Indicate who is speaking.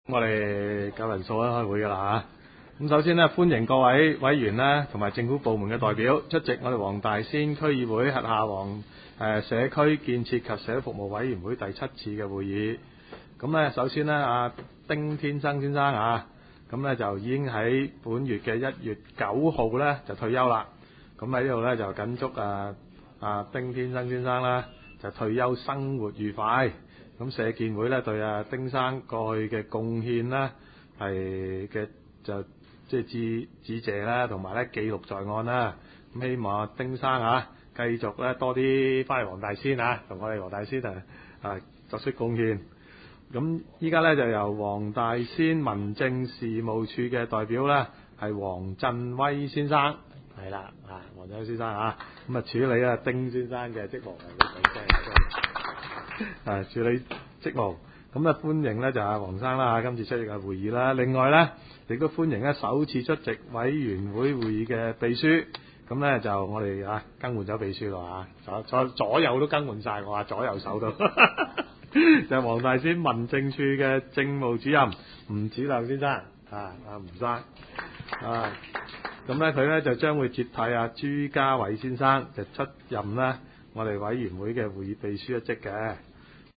Speaker 1: 我哋夠人數啦，開會噶啦嚇。咁首先呢，歡迎各位委員呢同埋政府部門嘅代表出席我哋黃大仙區議會轄下社區建設及社會服務委員會第7次嘅會議。咁呢，首先呢，阿丁天生先生啊，咁呢就已經喺本月嘅1月9號呢就退休啦。咁喺呢度呢，就謹祝丁天生先生啦就退休生活愉快。咁社建會咧對丁生過去嘅貢獻啦，就即係致謝啦，同埋咧記錄在案啦。咁希望丁生繼續咧多啲翻嚟黃大仙同我哋黃大仙作出貢獻。咁依家咧就由黃大仙民政事務處嘅代表咧係黃振威先生，係啦黃振威先生咁處理丁先生嘅職務處理職務。咁歡迎咧就黃生啦今次出席嘅會議啦。另外咧亦都歡迎首次出席委員會會議嘅秘書。咁咧就我哋更換咗秘書咯左右都更換晒，我話左右手都就係黃大仙民政處嘅政務主任吳子亮先生吳生咁咧佢咧就將會接替朱家偉先生就出任咧我哋委員會嘅會議秘書一職嘅。